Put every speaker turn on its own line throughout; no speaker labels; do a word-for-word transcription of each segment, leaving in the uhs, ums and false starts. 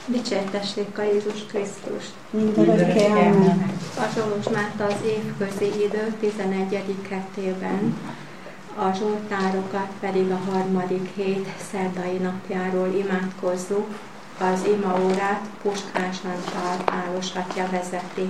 Dicsértessék a Jézus Krisztust!
Mindörökké amen.
A Zsolozsmát az évközi idő tizenegyedik hetében, a zsoltárokat pedig a harmadik hét szerdai napjáról imádkozzuk. Az imaórát Puskás Antal Álosatja vezeti.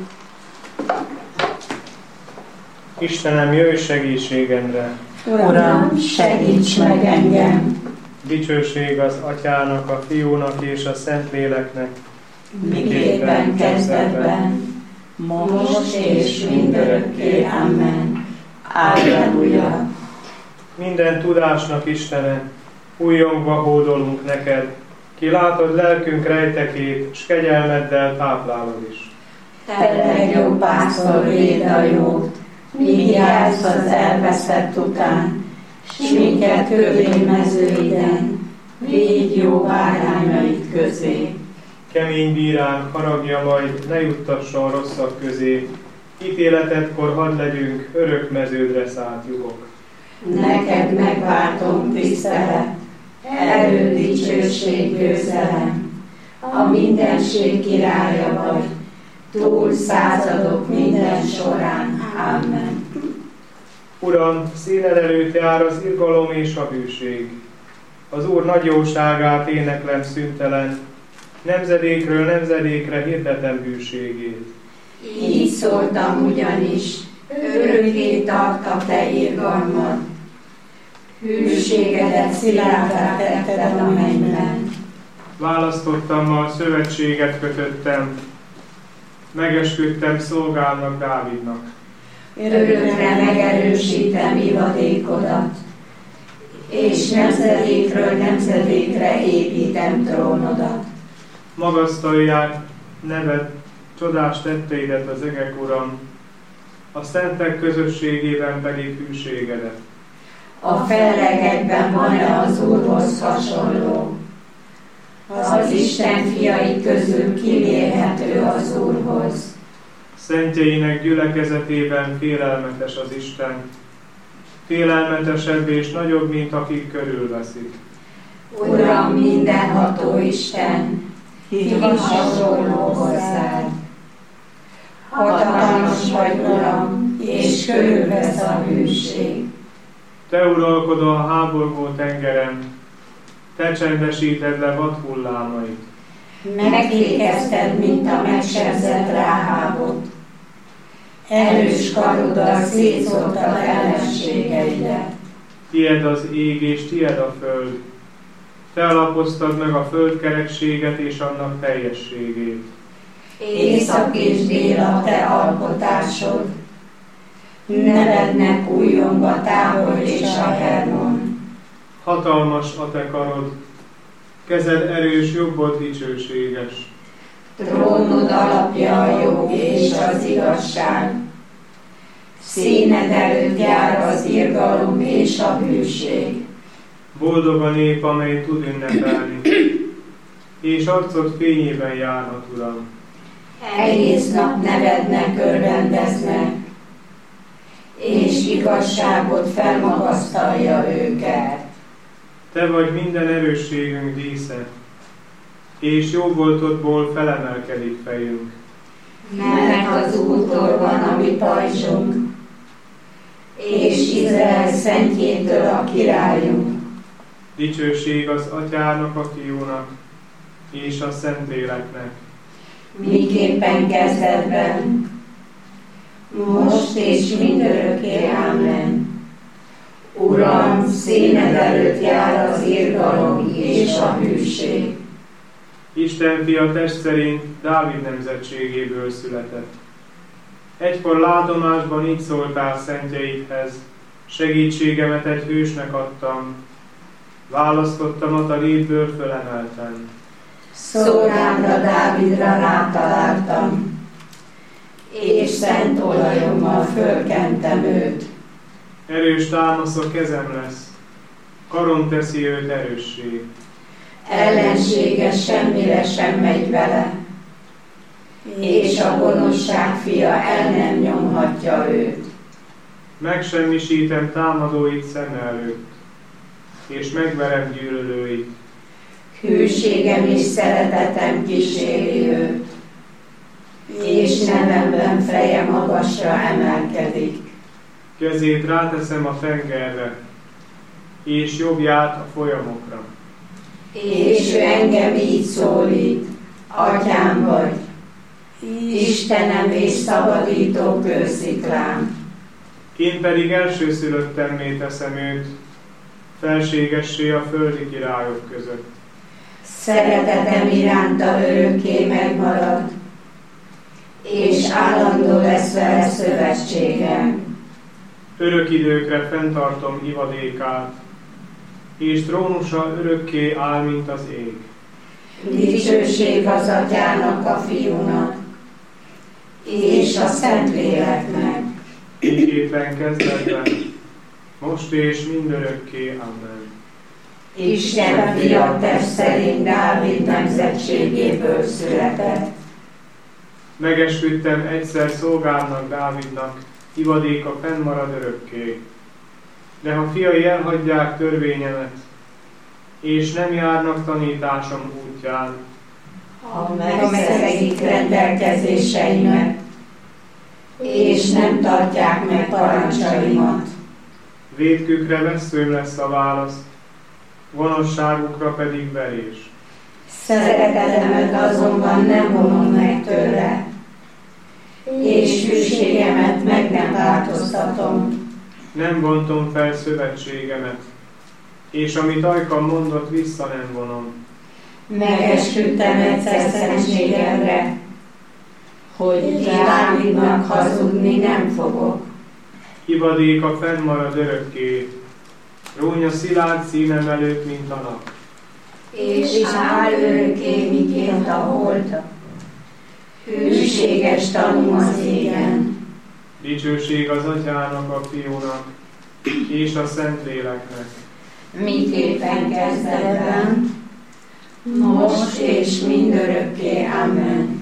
Istenem, jöjj segítségemre!
Uram, segíts meg engem!
Dicsőség az Atyának, a Fiúnak és a Szentléleknek,
miképpen kezdetben, most és mindörökké. Amen. Alleluja!
Minden tudásnak Istene, újjongva hódolunk neked, ki látod lelkünk rejtekét, s kegyelmeddel táplálod is.
Te legjobb pásztor, védd a jót, míg jársz az elveszett után, s minket kövény mezőiden, védj jó bárányaid közé.
Kemény bíránk haragja majd ne juttasson rosszak közé, ítéletetkor hadd legyünk örök meződre szállt juhok.
Neked megváltom tisztelet, erő, dicsőség, győzelem, a mindenség királya vagy, túl századok minden során. Amen.
Uram, színed előtt jár az irgalom és a bűség. Az Úr nagy jóságát éneklem szüntelen, nemzedékről nemzedékre hirdetem bűségét.
Így szóltam ugyanis, örökké tart a te irgalmad, hűségedet szilárdá tetted a mennyben.
Választottammal szövetséget kötöttem, megesküdtem szolgálnak Dávidnak.
Örökre megerősítem ivadékodat, és nemzedékről nemzedékre építem trónodat.
Magasztalják neved, csodás tetteidet az egek, Uram, a szentek közösségében pedig hűségedet.
A fellegekben van-e az Úrhoz hasonló? Az Isten fiai közül kimérhető az Úrhoz.
Szentjeinek gyülekezetében félelmetes az Isten, félelmetesebb és nagyobb, mint akik körülveszik.
Uram, mindenható Isten, ki hasonló hozzád. Hatalmas vagy, Uram, és körülvesz a hűség.
Te uralkodol a háborgó tengeren, te csendesíted le vad hullámait.
Megfékezted, mint a megsebzett Ráhábot. Erős karoddal szétszórtad ellenségeidet.
Tied az ég és tied a föld. Te alapoztad meg a földkerekséget és annak teljességét.
Észak és dél a te alkotásod. Nevednek újjong a Tábor és a Hermon.
Hatalmas a te karod, kezed erős, jobbod dicsőséges.
Trónod alapja a jog és az igazság. Színed előtt jár az irgalom és a hűség.
Boldog a nép, amely tud ünnepelni, és arcod fényében járhat, Uram.
Egész nap nevednek, örvendeznek, és igazságot felmagasztalja őket.
Te vagy minden erősségünk dísze, és jó voltodból felemelkedik fejünk.
Mert az Úrtól van a mi pajzsunk, és Izrael szentjétől a királyunk.
Dicsőség az Atyának, a Fiúnak, és a Szentléleknek.
Miképpen kezdetben, most és mindörökké. Amen. Uram, színed előtt jár az irgalom és a hűség.
Isten fia test szerint Dávid nemzetségéből született. Egykor látomásban így szóltál szentjeidhez, segítségemet egy hősnek adtam, választottamat a létből fölemeltem.
Szolgámra, Dávidra rátaláltam, és szent olajommal fölkentem őt.
Erős támasz a kezem lesz, karom teszi őt erőssé.
Ellensége semmire sem megy vele, és a gonoszság fia el nem nyomhatja őt.
Megsemmisítem támadóit szem előtt, és megverem gyűlölőit.
hűségem és szeretetem kíséri őt, és nevemben feje magasra emelkedik.
Kezét ráteszem a tengerre, és jobbját a folyamokra.
És ő engem így szólít, Atyám vagy, Istenem és szabadító kősziklám.
Én pedig elsőszülöttemmé teszem őt, felségessé a földi királyok között.
Szeretetem iránta örökké megmarad, és állandó lesz vele szövetségem.
Örök időkre fenntartom ivadékát, és trónusa örökké áll, mint az ég.
Dicsőség az Atyának, a Fiúnak, és a Szentléleknek.
Mindképpen kezdetben, most és mindörökké. Amen.
Isten fia test szerint Dávid nemzetségéből született.
Megesküdtem egyszer szolgámnak, Dávidnak, ivadéka fennmarad örökké. De ha fiai elhagyják törvényemet, és nem járnak tanításom útján,
ha megszegik rendelkezéseimet, és nem tartják meg parancsaimat,
vétkükre vesszőm lesz a válasz, gonoszságukra pedig verés.
Szeretetemet azonban nem vonom meg tőle, és hűségemet meg nem változtatom.
Nem bontom fel szövetségemet, és amit ajkam mondott, vissza nem vonom.
Megesküdtem egyszer szentségemre, hogy Dávidnak hazudni nem fogok.
Ivadéka fennmarad örökké, rónya szilárd színem előtt, mint a nap.
És áll örökké, miként a hold, hűséges tanú az égen.
Dicsőség az Atyának, a Fiúnak, és a Szentléleknek.
Miképpen kezdetben, most és mindörökké. Amen.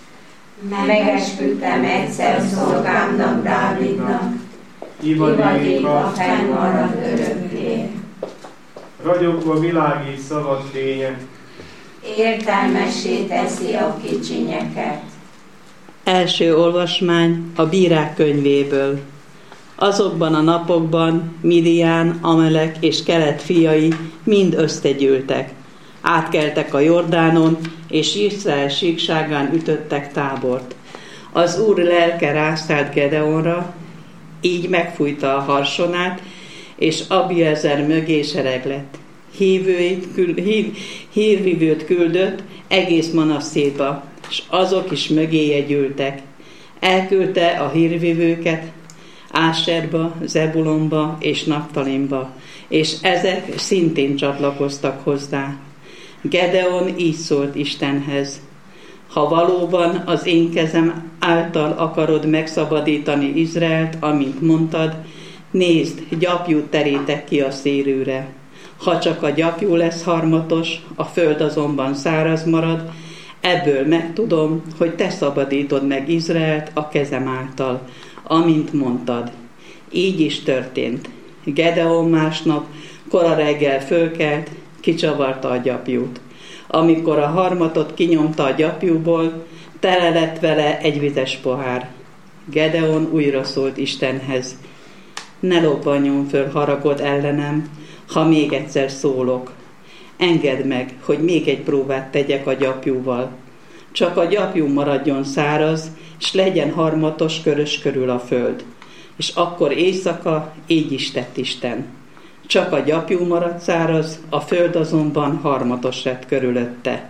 Megesküdtem egyszer szolgámnak, Dávidnak, ivadéka fennmarad örökké.
Ragyogva világít szavad fénye,
értelmessé teszi a kicsinyeket.
Első olvasmány a Bírák könyvéből. Azokban a napokban Midián, Amelek és Kelet fiai mind összegyűltek. Átkeltek a Jordánon, és Izrael síkságán ütöttek tábort. Az Úr lelke rászállt Gedeonra, így megfújta a harsonát, és Abiezer mögé sereg lett. Hívőit, kül, hív, hírvivőt küldött egész Manasszéba, és azok is mögéje gyűltek. Elküldte a hírvivőket Áserba, Zebulonba és Naptalimba, és ezek szintén csatlakoztak hozzá. Gedeon így szólt Istenhez: ha valóban az én kezem által akarod megszabadítani Izraelt, amint mondtad, nézd, gyapjút terítek ki a szérűre. Ha csak a gyapjú lesz harmatos, a föld azonban száraz marad, ebből megtudom, hogy te szabadítod meg Izraelt a kezem által, amint mondtad. Így is történt. Gedeon másnap kora reggel fölkelt, kicsavarta a gyapjút. Amikor a harmatot kinyomta a gyapjúból, tele lett vele egy vizes pohár. Gedeon újra szólt Istenhez: ne lobbanjon föl haragod ellenem, ha még egyszer szólok. Engedd meg, hogy még egy próbát tegyek a gyapjúval. Csak a gyapjú maradjon száraz, és legyen harmatos körös körül a föld. És akkor éjszaka így is tett Isten. Csak a gyapjú maradt száraz, a föld azonban harmatos lett körülötte.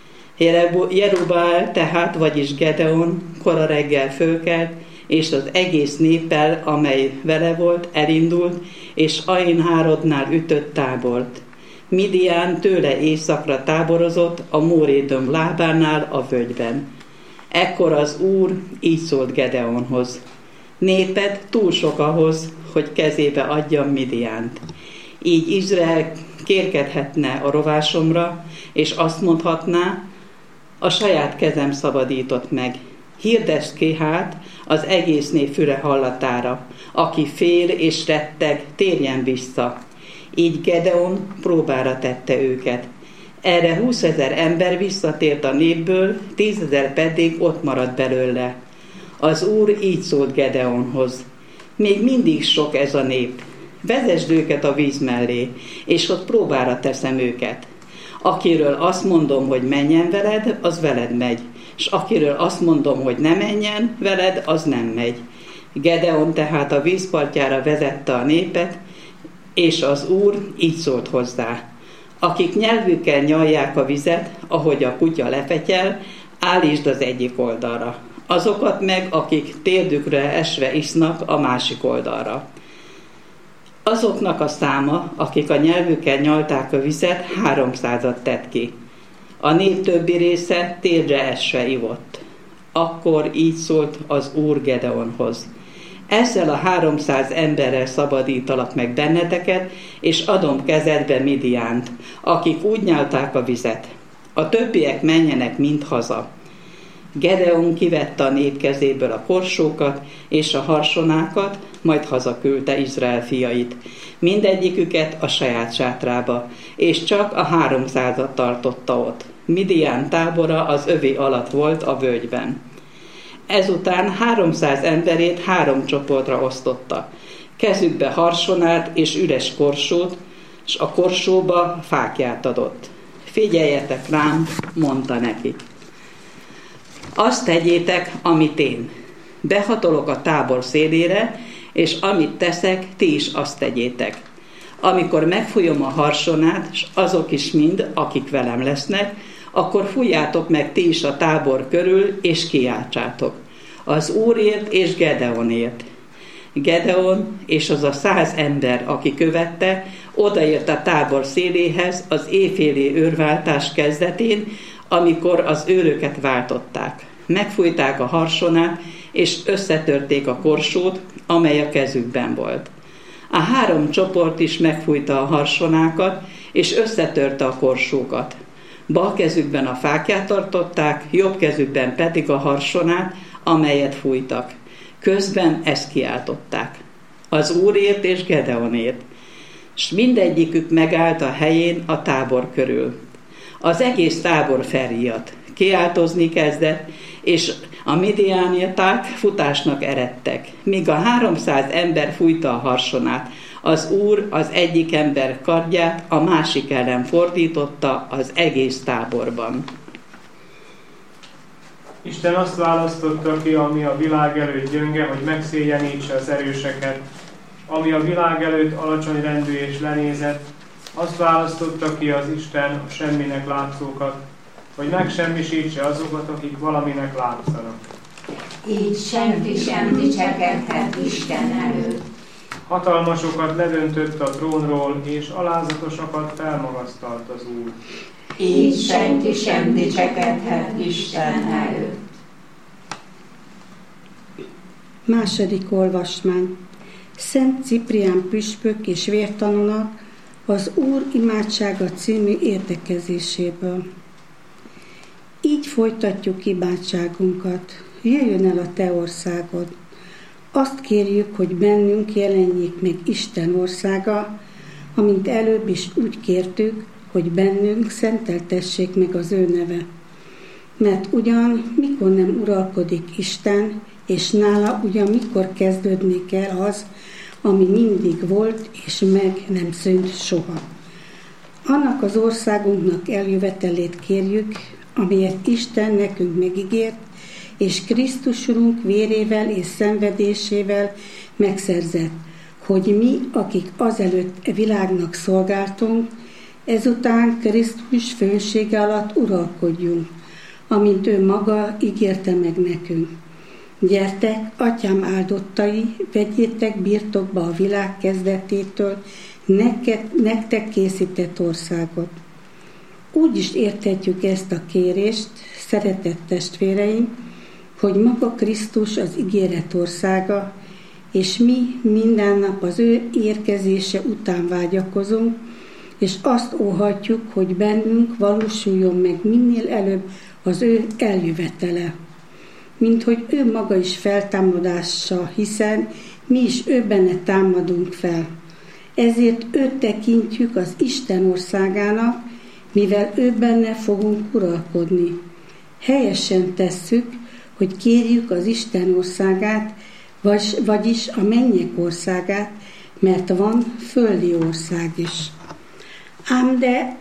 Jerubbaál tehát, vagyis Gedeon kora reggel fölkelt, és az egész néppel, amely vele volt, elindult, és Ain-hárodnál ütött tábort. Midián tőle északra táborozott, a Mórédöm lábánál a völgyben. Ekkor az Úr így szólt Gedeonhoz: néped túl sok ahhoz, hogy kezébe adjam Midiánt. Így Izrael kérkedhetne a rovásomra, és azt mondhatná: a saját kezem szabadított meg. Hirdesd ki hát az egész nép füle hallatára, aki fél és retteg, térjen vissza. Így Gedeon próbára tette őket. Erre húszezer ember visszatért a népből, tízezer pedig ott maradt belőle. Az Úr így szólt Gedeonhoz: még mindig sok ez a nép. Vezesd őket a víz mellé, és ott próbára teszem őket. Akiről azt mondom, hogy menjen veled, az veled megy, és akiről azt mondom, hogy ne menjen veled, az nem megy. Gedeon tehát a vízpartjára vezette a népet, és az Úr így szólt hozzá: akik nyelvükkel nyalják a vizet, ahogy a kutya lefetyel, állítsd az egyik oldalra. Azokat meg, akik térdükre esve isznak, a másik oldalra. Azoknak a száma, akik a nyelvükkel nyalták a vizet, háromszázat tett ki. A nép többi része térdre esve ivott. Akkor így szólt az Úr Gedeonhoz: ezzel a háromszáz emberrel szabadítalak meg benneteket, és adom kezedbe Midiánt, akik úgy nyalták a vizet. A többiek menjenek mind haza. Gedeon kivette a nép kezéből a korsókat és a harsonákat, majd hazaküldte Izrael fiait, mindegyiküket a saját sátrába, és csak a háromszázat tartotta ott. Midián tábora az övé alatt volt a völgyben. Ezután háromszáz emberét három csoportra osztotta. Kezükbe harsonát és üres korsót, és a korsóba fáklyát adott. Figyeljetek rám, mondta nekik. Azt tegyétek, amit én. Behatolok a tábor szélére, és amit teszek, ti is azt tegyétek. Amikor megfújom a harsonát, és azok is mind, akik velem lesznek, akkor fújjátok meg ti is a tábor körül, és kiáltsátok: az Úrért és Gedeonért. Gedeon és az a száz ember, aki követte, odaért a tábor széléhez az éjféli őrváltás kezdetén, amikor az őröket váltották. Megfújták a harsonát, és összetörték a korsót, amely a kezükben volt. A három csoport is megfújta a harsonákat, és összetörte a korsókat. Bal kezükben a fáklyát tartották, jobb kezükben pedig a harsonát, amelyet fújtak. Közben ezt kiáltották: az Úrért és Gedeonért. S mindegyikük megállt a helyén a tábor körül. Az egész tábor felriadt, kiáltozni kezdett, és a midiániták futásnak eredtek, míg a háromszáz ember fújta a harsonát. Az Úr az egyik ember kardját a másik ellen fordította az egész táborban.
Isten azt választotta ki, ami a világ előtt gyönge, hogy megszégyenítse az erőseket, ami a világ előtt alacsony rendű és lenézett, azt választotta ki az Isten a semminek látszókat, hogy megsemmisítse azokat, akik valaminek látszanak.
Így senki sem dicsekedhet Isten előtt.
Hatalmasokat ledöntött a trónról, és alázatosakat felmagasztalt az Úr.
Így senki sem dicsekedhet Isten előtt.
Második olvasmány. Szent Ciprián püspök és vértanúnak az Úr imádsága című értekezéséből. Így folytatjuk imádságunkat. Jöjjön el a te országod. Azt kérjük, hogy bennünk jelenjék meg Isten országa, amint előbb is úgy kértük, hogy bennünk szenteltessék meg az ő neve. Mert ugyan mikor nem uralkodik Isten, és nála ugyan mikor kezdődni kell az, ami mindig volt, és meg nem szűnt soha. Annak az országunknak eljövetelét kérjük, amelyet Isten nekünk megígért, és Krisztus Urunk vérével és szenvedésével megszerzett, hogy mi, akik azelőtt a világnak szolgáltunk, ezután Krisztus fősége alatt uralkodjunk, amint ő maga ígérte meg nekünk. Gyertek, atyám áldottai, vegyétek birtokba a világ kezdetétől neked, nektek készített országot. Úgy is érthetjük ezt a kérést, szeretett testvéreim, hogy maga Krisztus az ígéret országa, és mi minden nap az ő érkezése után vágyakozunk, és azt óhatjuk, hogy bennünk valósuljon meg minél előbb az ő eljövetele. Mint hogy ő maga is feltámadása, hiszen mi is ő benne támadunk fel. Ezért őt tekintjük az Isten országának, mivel ő benne fogunk uralkodni. Helyesen tesszük, hogy kérjük az Isten országát, vagy, vagyis a mennyek országát, mert van földi ország is. Ám de,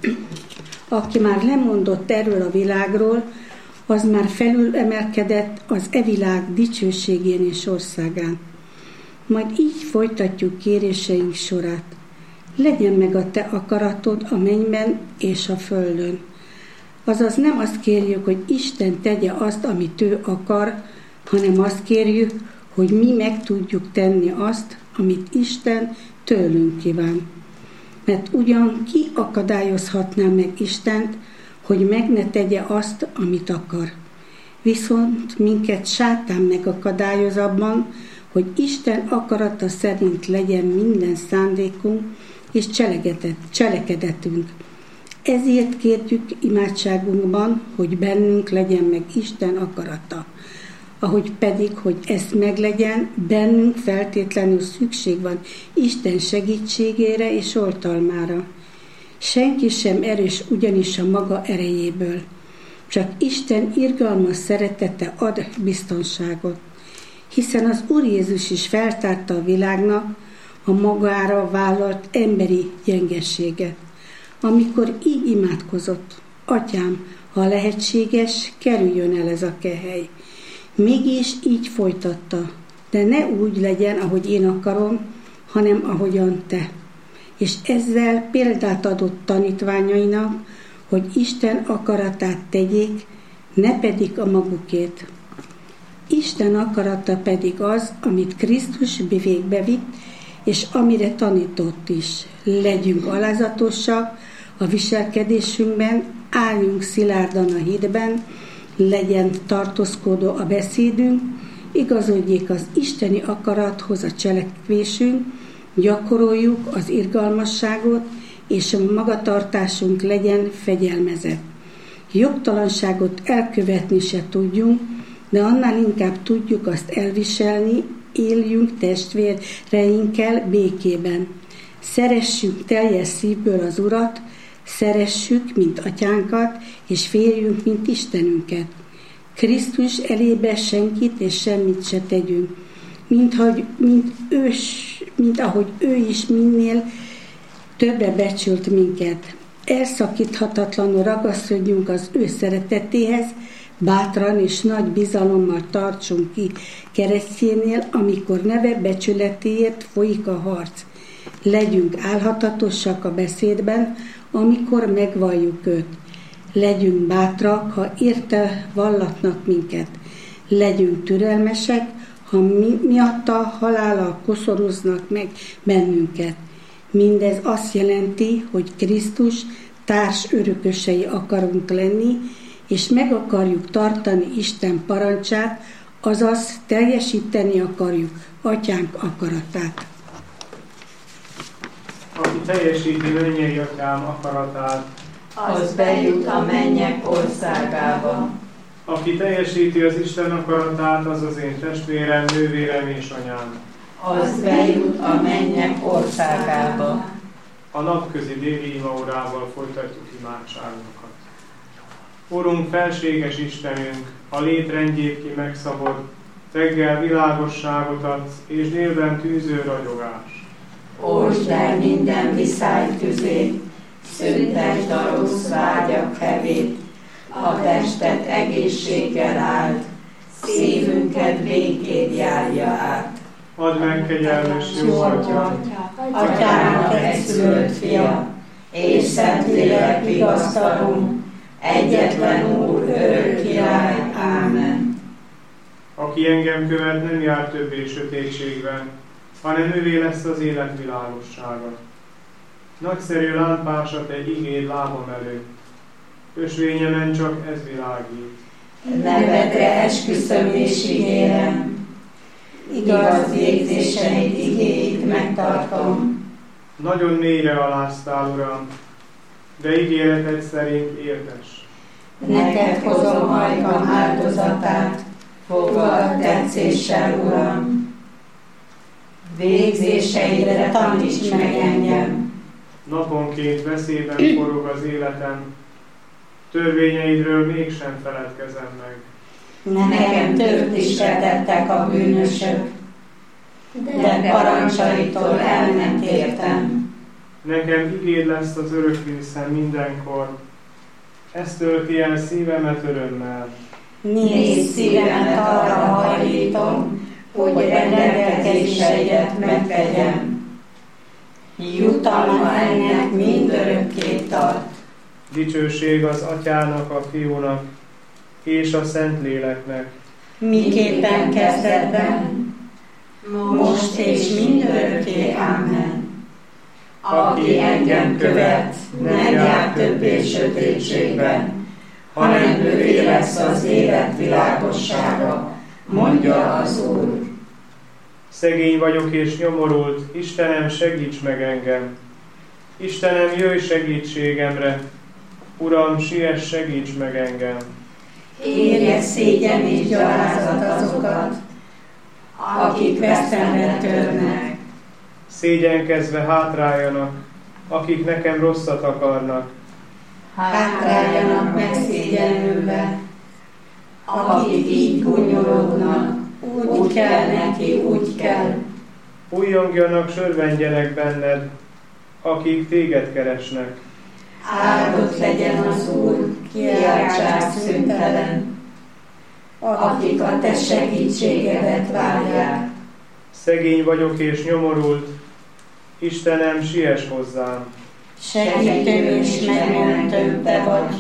aki már lemondott erről a világról, az már felül emelkedett az e világ dicsőségén és országán. Majd így folytatjuk kéréseink sorát. Legyen meg a te akaratod a mennyben és a földön. Azaz nem azt kérjük, hogy Isten tegye azt, amit ő akar, hanem azt kérjük, hogy mi meg tudjuk tenni azt, amit Isten tőlünk kíván. Mert ugyan ki akadályozhatná meg Istent, hogy meg ne tegye azt, amit akar. Viszont minket sátán megakadályoz abban, hogy Isten akarata szerint legyen minden szándékunk és cselekedetünk. Ezért kérjük imádságunkban, hogy bennünk legyen meg Isten akarata. Ahogy pedig, hogy ezt meglegyen, bennünk feltétlenül szükség van Isten segítségére és oltalmára. Senki sem erős ugyanis a maga erejéből. Csak Isten irgalmas szeretete ad biztonságot. Hiszen az Úr Jézus is feltárta a világnak a magára vállalt emberi gyengességet. Amikor így imádkozott: Atyám, ha lehetséges, kerüljön el ez a kehely. Mégis így folytatta: de ne úgy legyen, ahogy én akarom, hanem ahogyan te. És ezzel példát adott tanítványainak, hogy Isten akaratát tegyék, ne pedig a magukét. Isten akarata pedig az, amit Krisztus végbe vitt, és amire tanított is. Legyünk alázatosak a viselkedésünkben, álljunk szilárdan a hitben, legyen tartózkodó a beszédünk, igazodjék az isteni akarathoz a cselekvésünk, gyakoroljuk az irgalmasságot, és a magatartásunk legyen fegyelmezett. Jogtalanságot elkövetni se tudjunk, de annál inkább tudjuk azt elviselni, éljünk testvéreinkkel békében. Szeressük teljes szívből az Urat, szeressük, mint atyánkat, és férjünk, mint Istenünket. Krisztus elébe senkit és semmit se tegyünk, mint, hogy, mint, ő, mint ahogy ő is minél többre becsült minket. Elszakíthatatlanul ragaszkodjunk az ő szeretetéhez, bátran és nagy bizalommal tartsunk ki keresztjénél, amikor neve becsületéért folyik a harc. Legyünk álhatatosak a beszédben, amikor megvalljuk őt. Legyünk bátrak, ha érte vallatnak minket. Legyünk türelmesek, ha mi, miatta halállal koszorúznak meg bennünket. Mindez azt jelenti, hogy Krisztus társ örökösei akarunk lenni, és meg akarjuk tartani Isten parancsát, azaz teljesíteni akarjuk Atyánk akaratát.
Aki teljesíti mennyei Atyám akaratát,
az bejut a mennyek országába.
Aki teljesíti az Isten akaratát, az az én testvérem, nővérem és anyám.
Az bejut a mennyek országába.
A napközi déli imaórával folytatjuk imádságunkat. Urunk, felséges Istenünk, a létrendjét ki megszabod, reggel világosságot adsz, és délben tűző ragyogás.
Ósd el minden viszály tüzét, szüntesd a rossz vágyak hevét, a testet egészséggel áld, szívünket békét járja át.
Add meg, kegyelmes jó Atya,
Atyának egyszülött fia, és Szentlélek vigasztalunk, egyetlen Úr, örök király. Ámen.
Aki engem követ, nem jár többé sötétségben, hanem ővé lesz az élet világossága. Nagyszerű lámpása te igéd lábam előtt, ösvényemen csak ez világít.
Nevedre esküszöm és ígérem, igaz végzéseid igéit megtartom.
Nagyon mélyre aláztál, Uram, de ígéreted szerint érdes.
Neked hozom hajkam áldozatát, foggad tetszéssel, Uram. Végzéseidre taníts meg engem,
Naponként veszélyben forog az életem, törvényeidről mégsem feledkezem meg.
Nekem tőt is vetettek a bűnösök, de parancsaitól el nem tértem.
Nekem igéd lesz az örök részem mindenkor, ezt tölti el szívemet örömmel.
Nézd, szívemet arra hajlítom, hogy rendelkezéseidet megtegyem. Jutalma ennek mindörökké tart.
Dicsőség az Atyának, a Fiúnak és a Szentléleknek.
Miképpen kezdetben, most és mindörökké. Amen. Aki engem követ, nem jár többé sötétségben, hanem ővé lesz az élet világossága, mondja az Úr.
Szegény vagyok és nyomorult, Istenem, segíts meg engem! Istenem, jöjj segítségemre! Uram, siess, segíts meg engem!
Érje szégyen és gyalázat azokat, akik veszemre törnek.
Szégyenkezve hátráljanak, akik nekem rosszat akarnak.
Hátráljanak megszégyenülve, akik így gúnyolódnak, úgy kell neki, úgy kell.
Újjongjanak, sörvendjenek benned, akik téged keresnek.
Áldott legyen az Úr, kiáltsák szüntelen, akik a te segítségedet várják.
Szegény vagyok és nyomorult, Istenem, siess hozzám!
Segítőm és megmentőm te vagy,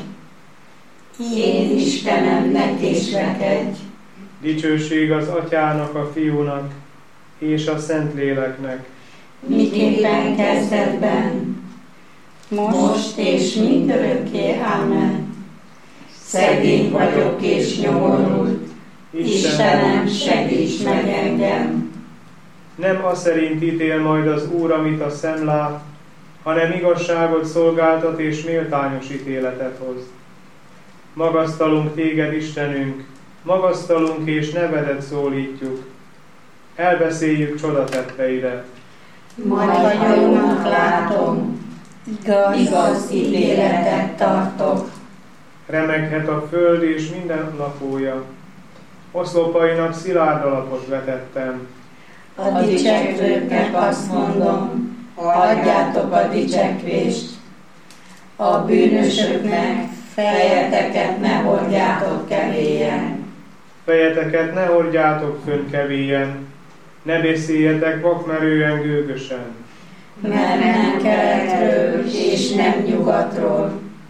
én Istenem, ne késlekedj.
Dicsőség az Atyának, a Fiúnak és a Szentléleknek.
Miképpen kezdetben, most és mindörökké. Amen. Szegény vagyok és nyomorult, Istenem, segíts meg engem.
Nem az szerint ítél majd az Úr, amit a szem lát, hanem igazságot szolgáltat és méltányos ítéletet hoz. Magasztalunk téged, Istenünk, magasztalunk és nevedet szólítjuk. Elbeszéljük csodatetteidet.
Majd a jónak látom, igaz, igaz ítéletet tartok.
Remeghet a föld és minden lakója. Oszlopainak szilárd alapot vetettem.
A dicsekvőknek azt mondom, adjátok a dicsekvést. A bűnösöknek fejeteket ne hordjátok kevélyen.
Fejeteket ne hordjátok fönn kevélyen, ne beszéljetek vakmerően gőgösen.
Mert nem keletről és nem nyugatról,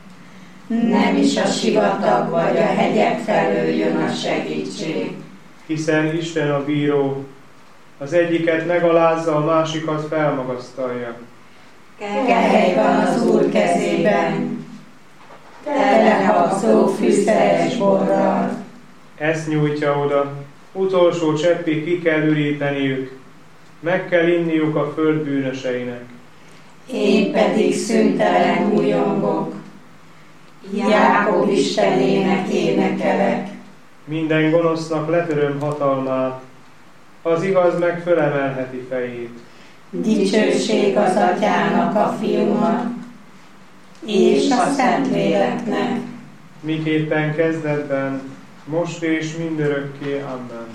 nem is a sivatag vagy a hegyek felől jön a segítség.
Hiszen Isten a bíró, az egyiket megalázza, a másikat felmagasztalja.
Kehely van az Úr kezében, telehabzó fűszeres borral.
Ezt nyújtja oda, utolsó cseppig ki kell üríteniük, meg kell inniuk a föld bűnöseinek.
Én pedig szüntelen újongok, Jákob Istenének énekelek.
Minden gonosznak letöröm hatalmát, az igaz meg fölemelheti fejét.
Dicsőség az Atyának, a Fiúnak és a Szentléleknek.
Miképpen kezdetben, most és mindörökké. Amen.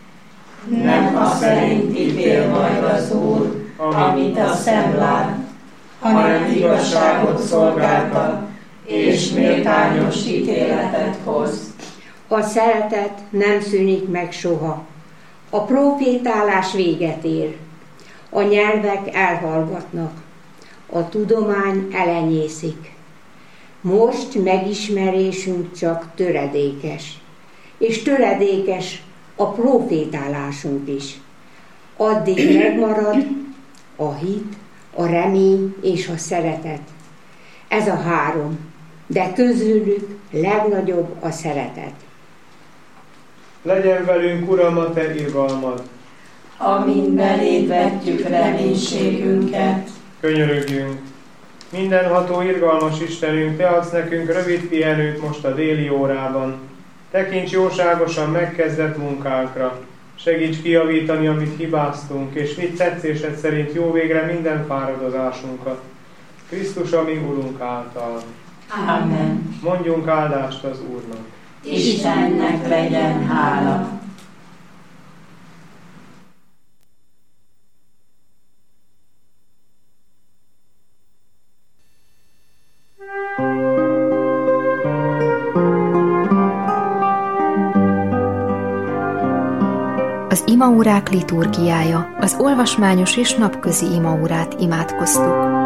Nem az szerint ítél majd az Úr, amit a szem lát, hanem igazságot szolgáltat, és méltányos ítéletet hoz.
A szeretet nem szűnik meg soha. A profétálás véget ér. A nyelvek elhallgatnak. A tudomány elenyészik. Most megismerésünk csak töredékes. És töredékes a profétálásunk is. Addig megmarad a hit, a remény és a szeretet. Ez a három, de közülük legnagyobb a szeretet.
Legyen velünk, Uram, a Te irgalmad.
Amint beléd vetjük reménységünket.
Könyörögjünk. Mindenható irgalmas Istenünk, Te adsz nekünk rövid pihenőt most a déli órában. Tekints jóságosan megkezdett munkánkra. Segíts kijavítani, amit hibáztunk, és vidd tetszésed szerint jó végre minden fáradozásunkat. Krisztus, a mi Urunk által.
Amen.
Mondjunk áldást az Úrnak.
Istennek legyen hála.
Az imaórák liturgiája, az olvasmányos és napközi imaórát imádkoztuk.